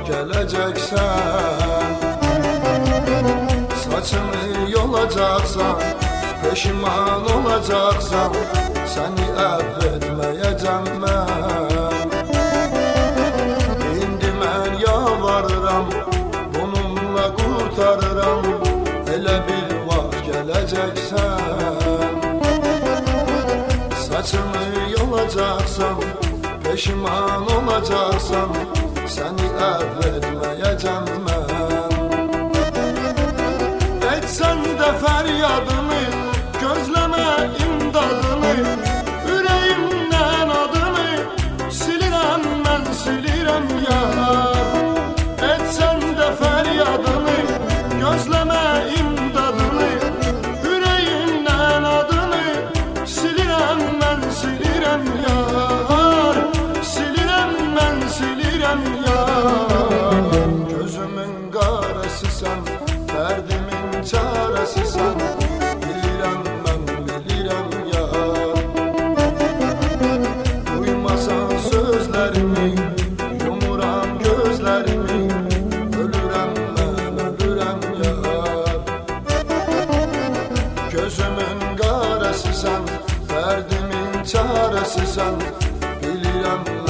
geleceksen, saçını yolacaksan, peşiman olacaksan, seni affetmeyeceğim ben. İndi mən yalvarıram, bununla kurtarıram, elə bir vaxt geleceksen, saçını yolacaksan, peşiman olacaksan, seni affetmeyeceğim ben. Etsen de feryadını, gözleme imdadını, yüreğimden adını silirem ben, silirem yar. Etsen de feryadını, gözleme imdadını, yüreğimden adını silirem ben, silirem yar. Silirem ben, silirem yar. Gözümün karası sen, derdimin çaresi sen, bilirem ben, bilirem yar. Duymasan sözlerimi, yumuram gözlerimi, ölürem ben, ölürem yar. Gözümün karası sen, derdimin çaresi sen, bilirem ben.